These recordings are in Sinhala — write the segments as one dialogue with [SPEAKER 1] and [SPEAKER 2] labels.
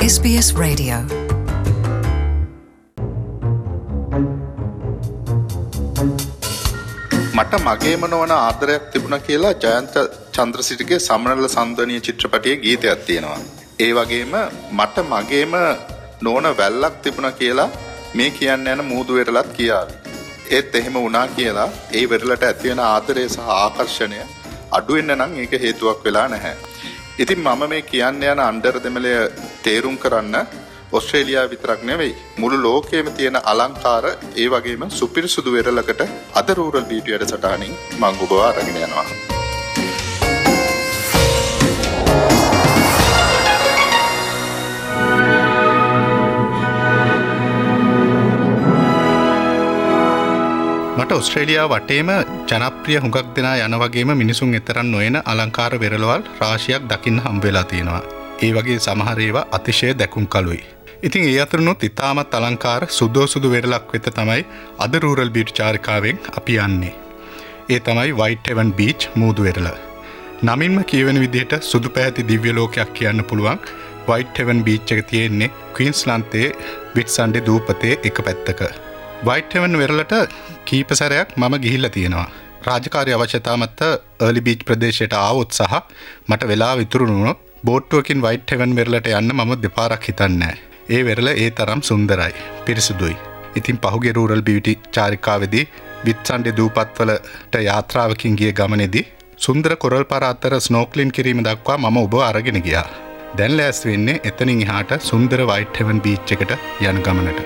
[SPEAKER 1] SBS Radio.
[SPEAKER 2] මට මගේම නොවන ආදරයක් තිබුණා කියලා ජයන්ත චන්ද්‍රසිරිගේ සමනල සම්දනීය චිත්‍රපටයේ ගීතයක් තියෙනවා. ඒ වගේම මට මගේම නොවන වැල්ලක් තිබුණා කියලා මේ කියන්න යන මූදු වෙරළත් කියාවි. ඒත් එහෙම වුණා කියලා ඒ වෙරළට ඇති වෙන ආදරය සහ ආකර්ෂණය අඩු වෙන්න නම් ඒක හේතුවක් වෙලා නැහැ. ඉතින් මම මේ කියන්න යන අnder දෙමළය තේරුම් කරන්න ඔස්ට්‍රේලියාව විතරක් නෙවෙයි මුළු ලෝකෙම තියෙන අලංකාර ඒ වගේම සුපිරිසුදු වෙරළකට අද රූරල් බීටි වැඩසටහනින් මම ඔබව අරගෙන යනවා. මට ඔස්ට්‍රේලියාව වටේම ජනප්‍රිය හුඟක් දෙනා යන වගේම මිනිසුන් එතරම් නොයන අලංකාර වෙරළවල් රාශියක් දකින්න හම්බ වෙලා තියෙනවා. ඒ වගේ සමහර ඒවා අතිශය දැකුම් කළුයි. ඉතින් ඒ අතරිනුත් ඉතාමත් අලංකාර සුදු වෙරළක් වෙත තමයි අද රූරල් බීට් චාරිකාවෙන් අපි යන්නේ. ඒ තමයි වයිට් හෙවන් බීච් මූදු වෙරළ. නමින්ම කියවෙන විදිහට සුදු පැහැති දිව්‍ය ලෝකයක් කියන්න පුළුවන් වයිට් හෙවන් බීච් එක තියෙන්නේ ක්වීන්ස්ලන්තයේ විට්සන්ඩේ දූපතේ එක පැත්තක. වයිට් හෙවන් වෙරළට කීප සැරයක් මම ගිහිල්ලා තියෙනවා. රාජකාරී අවශ්‍යතා මත early beach ප්‍රදේශයට ආවොත් සහ මට වෙලාව ඉතුරු වුණොත් බෝට්ටුවකින් වයිට් හෙවන් වෙරළට යන්න මම දෙපාරක් හිතන්නේ නැහැ. ඒ වෙරළ ඒ තරම් සුන්දරයි, පිරිසුදුයි. ඉතින් පහුගිය රූරල් බියුටි චාරිකාවේදී විත්සන්ඩේ දූපත්වලට යාත්‍රාවකින් ගිය ගමනේදී සුන්දර කොරල් පාර අතර ස්නෝක්ලින් කිරීම දක්වා මම ඔබ අරගෙන ගියා. දැන් ලෑස්ති වෙන්නේ එතනින් එහාට සුන්දර වයිට් හෙවන් බීච් එකට යන ගමනට.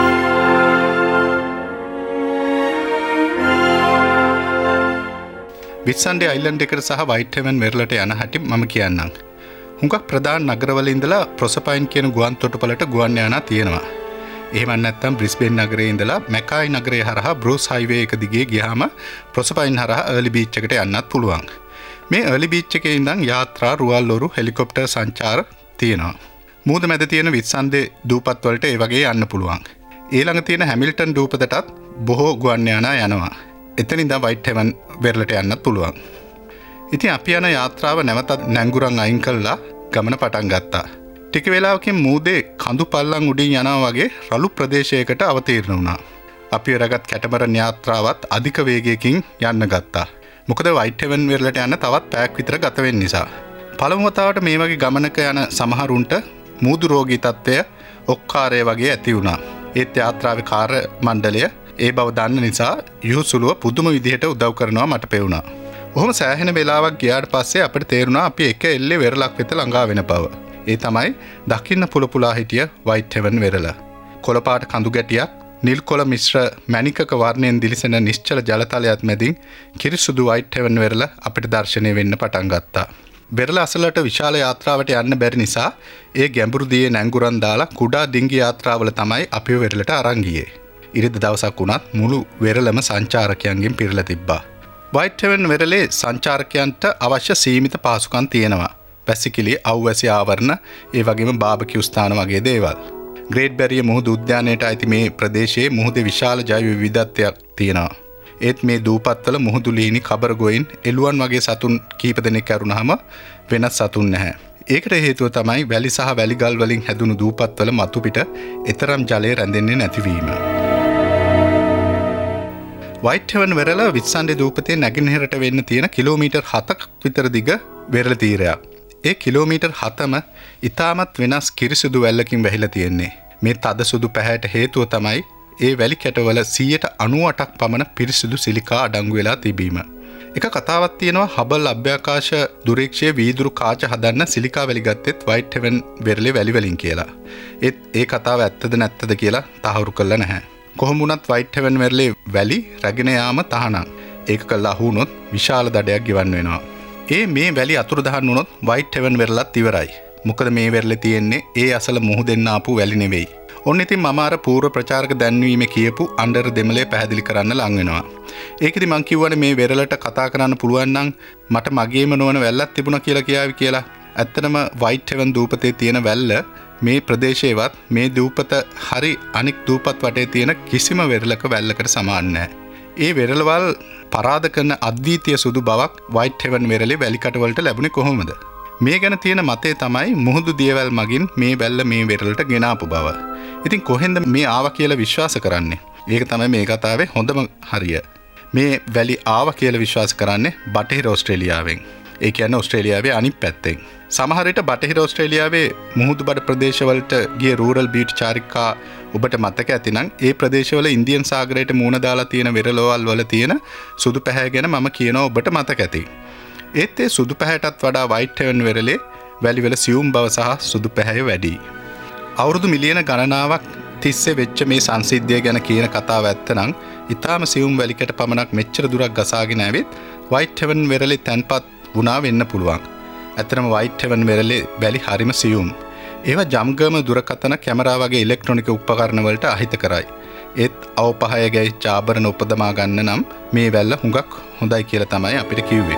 [SPEAKER 2] විත්සන්ඩේ අයිලන්ඩ් එකට සහ වයිට් හෙවන් වෙරළට යන හැටි මම කියන්නම්. හුඟක් ප්‍රධාන නගරවල ඉඳලා ප්‍රොසපයින් කියන ගුවන් තොටුපළට ගුවන් යානා තියෙනවා. එහෙම නැත්නම් බ්‍රිස්බේන් නගරයේ ඉඳලා මැකායි නගරය හරහා බ්‍රූස් හයිවේ එක දිගේ ගියාම ප්‍රොසපයින් හරහා early beach එකට යන්නත් පුළුවන්. මේ early beach එකේ ඉඳන් යාත්‍රා රුවල්ලොරු හෙලිකොප්ටර් සංචාර තියෙනවා. මූද මැද තියෙන විත්සන්ඩේ දූපත් වලට ඒ වගේ යන්න පුළුවන්. ඊළඟ තියෙන හැමිල්ටන් දූපතටත් බොහෝ ගුවන් යානා යනවා. එතනින්ද වයිට් හෙවන් වෙරළට යන්නත් පුළුවන්. ඉතින් අපි යන යාත්‍රාව නැවතත් නැංගුරන් අයින් කළා ගමන පටන් ගත්තා. ටික වෙලාවකින් මූදේ කඳු පල්ලම් උඩින් යනවා වගේ රළු ප්‍රදේශයකට අවතීර්ණ වුණා. අපි රගත් කැටමරන් යාත්‍රාවත් අධික වේගයකින් යන්න ගත්තා. මොකද වයිට් හෙවන් වෙරළට යන්න තවත් පැයක් විතර ගත වෙන්න නිසා. පළමු වතාවට මේ වගේ ගමනක යන සමහරුන්ට මූදු රෝගී තත්ත්වය ඔක්කාරය වගේ ඇති වුණා. ඒත් යාත්‍රාවේ කාර්ය මණ්ඩලය ඒ බව දන්න නිසා යොසුලුව පුදුම විදිහට උදව් කරනවා මට පෙවුණා. ඔහොම සෑහෙන වෙලාවක් ගියාට පස්සේ අපිට තේරුණා අපි එක එල්ලේ වෙරළක් වෙත ළඟා වෙන බව. ඒ තමයි දකින්න පුලපුලා හිටිය වයිට් හෙවන් වෙරළ. කොළපාට කඳු ගැටියක්, නිල් කොළ මිශ්‍ර මැණිකක වර්ණයෙන් දිලිසෙන නිශ්චල ජලතලයක් මැදින් කිරිසුදු වයිට් හෙවන් වෙරළ අපිට දැర్శණය වෙන්න පටන් ගත්තා. වෙරළ අසලට විශාල යාත්‍රාවට යන්න බැරි නිසා ඒ ගැඹුරු දියේ නැංගුරන් දාලා කුඩා ඩිංගි යාත්‍රාවල තමයි අපිව වෙරළට අරන් ගියේ. ඉරිද දවසක් වුණත් මුළු වෙරළම සංචාරකයන්ගෙන් පිරලා තිබ්බා. වයිට් හෙවන් වෙරළේ සංචාරකයන්ට අවශ්‍ය සීමිත පහසුකම් තියෙනවා. වැසිකිළි, අවැසි ආවරණ, ඒ වගේම බාබකියු ස්ථාන වගේ දේවල්. ග්‍රේට් බැරියර් මුහුදු උද්‍යානයට අයිති මේ ප්‍රදේශයේ මුහුදේ විශාල ජෛව විවිධත්වයක් තියෙනවා. ඒත් මේ දූපත්වල මුහුදු ලීනි, කබර ගොයින්, එළුවන් වගේ සතුන් කීප දෙනෙක් ඇරුණාම වෙනත් සතුන් නැහැ. ඒකට හේතුව තමයි වැලි සහ වැලිගල් වලින් හැදුණු දූපත්වල මතු පිට එතරම් ජලය රැඳෙන්නේ නැතිවීම. වයිට් හෙවන් වෙරළ විත්සන්ඩේ දූපතේ නැගෙනහිරට වෙන්න තියෙන කිලෝමීටර් 7ක් විතර දිග වෙරළ තීරයක්. ඒ කිලෝමීටර් 7ම ඉතාමත් වෙනස් කිරිසුදු වැල්ලකින් වැහිලා තියෙන්නේ. මේ තද සුදු පැහැයට හේතුව තමයි ඒ වැලි කැටවල 98%ක් පමණ පිරිසිදු සිලිකා අඩංගු වෙලා තිබීම. එක කතාවක් තියෙනවා හබල් අභ්‍යාකාශ දුරීක්ෂයේ වීදුරු කාච හදන්න සිලිකා වැලි ගත්තෙත් වයිට් හෙවන් වෙරළේ වැලි වලින් කියලා. ඒත් ඒ කතාව ඇත්තද නැත්තද කියලා තහවුරු කළා නැහැ. කොහොම වුණත් වයිට් හෙවන් වෙරළේ වැලි රැගෙන යාම තහනම්. ඒක කළා වුණොත් විශාල දඩයක් ගෙවන්න වෙනවා. මේ වැලි අතුරුදහන් වුණොත් වයිට් හෙවන් වෙරළත් ඉවරයි. මොකද මේ වෙරළේ තියෙන්නේ ඒ අසල මුහුදෙන් ආපු වැලි නෙවෙයි. ඔන්න ඉතින් මම අර පූර්ව ප්‍රචාරක දැන්වීමේ කියපු අnder දෙමළේ පැහැදිලි කරන්න ලං වෙනවා. ඒකෙදි මං කිව්වනේ මේ වෙරළට කතා කරන්න පුළුවන් නම් මට මගේම නොවන වැල්ලක් තිබුණා කියලා කියාවි කියලා. ඇත්තටම වයිට් හෙවන් දූපතේ තියෙන වැල්ල මේ ප්‍රදේශයේවත් මේ දූපත හරි අනික් දූපත් වටේ තියෙන කිසිම වෙරළක වැල්ලකට සමාන නැහැ. ඒ වෙරළවල් පරාද කරන අද්විතීය සුදු බවක් වයිට් හෙවන් වෙරළේ වැලි කටවලට ලැබුණේ කොහොමද? මේ ගැන තියෙන මතය තමයි මුහුදු දියවැල් මගින් මේ වැල්ල මේ වෙරළට ගෙනාපු බව. ඉතින් කොහෙන්ද මේ ආවා කියලා විශ්වාස කරන්නේ? ඒක තමයි මේ කතාවේ හොඳම හරිය. මේ වැලි ආවා කියලා විශ්වාස කරන්නේ බටහිර ඕස්ට්‍රේලියාවෙන්. ඒ කියන්නේ ඕස්ට්‍රේලියාවේ අනිත් පැත්තෙන්. සමහර විට බටහිර ඕස්ට්‍රේලියාවේ මුහුදු බඩ ප්‍රදේශවලට ගිය රූරල් බීට් චාරිකා ඔබට මතක ඇතිනම් ඒ ප්‍රදේශවල ඉන්දියන් සාගරයට මුහුණ දාලා තියෙන වෙරළවල් වල තියෙන සුදු පැහැ ගැන මම කියනවා ඔබට මතක ඇති. ඒත් ඒ සුදු පැහැටත් වඩා වයිට් හෙවන් වෙරළේ වැලිවල සියුම් බව සහ සුදු පැහැය වැඩි. අවුරුදු මිලියන ගණනාවක් තිස්සේ වෙච්ච මේ සංසිද්ධිය ගැන කියන කතාව ඇත්තනම් ඊටාම සියුම් වැලිකට පමණක් මෙච්චර දුරක් ගසාගෙන ඇවිත් වයිට් හෙවන් වෙරළේ තැන්පත් වුණා වෙන්න පුළුවන්. ඇත්තටම වයිට් හෙවන් වෙරළේ වැලි හරිම සියුම්. ඒවා ජම්ගම දුරකථන කැමරා වගේ ඉලෙක්ට්‍රොනික උපකරණ වලට අහිත කරයි. ඒත් අවපහය ගැයිච්ච ආභරණ උපදමා ගන්න නම් මේ වැල්ල හුඟක් හොඳයි කියලා තමයි අපිට කිව්වේ.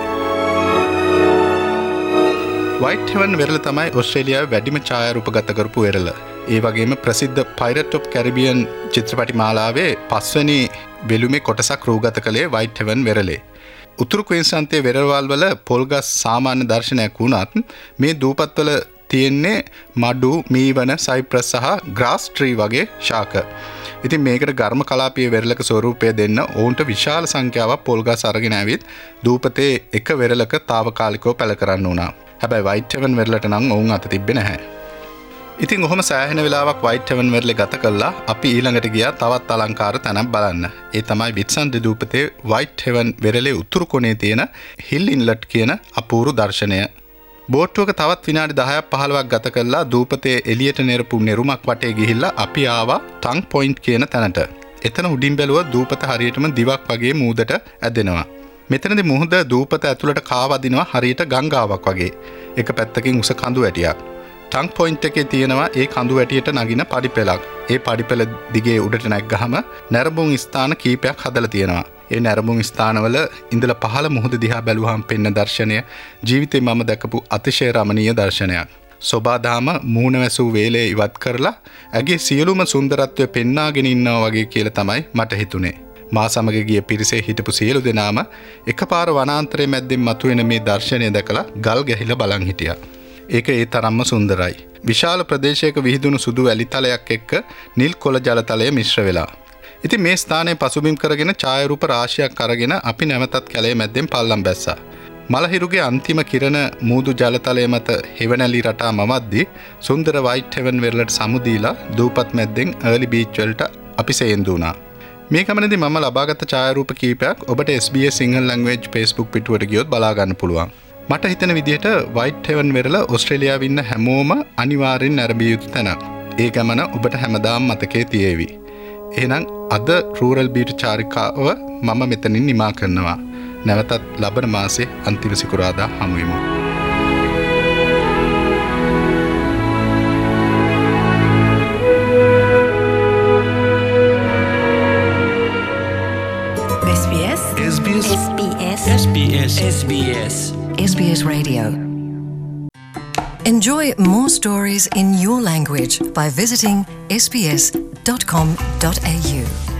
[SPEAKER 2] වයිට් හෙවන් වෙරළ තමයි ඕස්ට්‍රේලියාවේ වැඩිම ඡායාරූපගත කරපු වෙරළ. ඒ වගේම ප්‍රසිද්ධ පයිරට් ඔෆ් කැරිබියන් චිත්‍රපටි මාලාවේ 5 වෙනි වෙළුමේ කොටසක් රූගත කළේ වයිට් හෙවන් වෙරළේ. උතුරු ක්වීන්ස්ලන්තයේ වෙරළවල් වල පොල්ගස් සාමාන්‍ය දර්ශනයක් වුණත් මේ දූපත්වල තියෙන්නේ මඩු, මීවන, සයිප්‍රස් සහ ග්‍රාස් ට්‍රී වගේ ශාක. ඉතින් මේකට ඝර්ම කලාපීය වෙරළක ස්වරූපය දෙන්න ඔවුන්ට විශාල සංඛ්‍යාවක් පොල්ගස් අරගෙන ඇවිත් දූපතේ එක වෙරළක తాවකාලිකව පැල කරන්න වුණා. හැබැයි වයිට් හෙවන් වෙරළට නම් ඔවුන් අත තිබ්බේ නැහැ. ඉතින් ඔහොම සෑහෙන වෙලාවක් වයිට් හෙවන් වෙරළේ ගත කළා අපි ඊළඟට ගියා තවත් අලංකාර තැනක් බලන්න. ඒ තමයි විත්සන්ඩි දූපතේ වයිට් හෙවන් වෙරළේ උතුරු කොනේ තියෙන හිල් ඉන්ලට් කියන අපූර්ව දර්ශනය. බෝට්ටුවක තවත් විනාඩි 10ක් 15ක් ගත කළා දූපතේ එළියට නෙරපු නෙරුමක් වටේ ගිහිල්ලා අපි ආවා ටං පොයින්ට් කියන තැනට. එතන උඩින් බැලුවා දූපත හරියටම දිවක් වගේ මූදට ඇදෙනවා. මෙතනදී මුහුද දූපත ඇතුළට කාවදිනවා හරියට ගංගාවක් වගේ. එක පැත්තකින් උස කඳු වැටියක්. ටං පොයින්ට් එකේ තියෙනවා ඒ කඳු වැටියට නගින පඩිපෙළක්. ඒ පඩිපෙළ දිගේ උඩට නැග්ගහම නැරඹුම් ස්ථාන කීපයක් හදලා තියෙනවා. ඒ නැරඹුම් ස්ථානවල ඉඳලා පහළ මුහුද දිහා බැලුවාම පෙන්න දර්ශනය ජීවිතේ මම දැකපු අතිශය රමණීය දර්ශනයක්. සෝබාදාම මූණ වැසූ වේලේ ඉවත් කරලා ඇගේ සියලුම සුන්දරත්වය පෙන්නාගෙන ඉන්නවා වගේ කියලා තමයි මට හිතුනේ. මා සමග ගිය පිරිසේ හිටපු සියලු දෙනාම එකපාර වනාන්තරයේ මැද්දෙන් මතුවෙන මේ දර්ශනය දැකලා ගල් ගැහිලා බලන් හිටියා. ඒක ඒ තරම්ම සුන්දරයි. විශාල ප්‍රදේශයක විහිදුණු සුදු වැලි තලයක් එක්ක නිල් කොළ ජල තලය මිශ්‍ර වෙලා. ඉතින් මේ ස්ථානයේ පසුබිම් කරගෙන ඡායාරූප රාශියක් අරගෙන අපි නැවතත් කැලේ මැද්දෙන් පල්ලම් බැස්සා. මලහිරුගේ අන්තිම කිරණ මූදු ජල තලය මත හෙවණැලි රටා මවද්දී සුන්දර වයිට් හෙවන් වෙරළට සමුදීලා දූපත් මැද්දෙන් අර්ලි බීච් වලට අපි සේන්දු වුණා. මේ ගමනේදී මම ලබාගත් ඡායාරූප කීපයක් ඔබට SBS සිංහල ලැන්ග්වේජ් Facebook පිටුවට ගියොත් බලා ගන්න පුළුවන්. මට හිතෙන විදිහට වයිට් හෙවන් වෙරළ ඕස්ට්‍රේලියාවේ ඉන්න හැමෝම අනිවාර්යෙන් නැරඹිය යුතු තැනක්. ඒ ගමන ඔබට හැමදාම මතකයේ තියේවි. එහෙනම් අද රූරල් බීට් චාරිකාව මම මෙතනින් නිමා කරනවා. නැවතත් ලබන මාසේ අන්තිම සිකුරාදා හමු වෙමු.
[SPEAKER 1] SBS Radio. Enjoy more stories in your language by visiting sbs.com.au.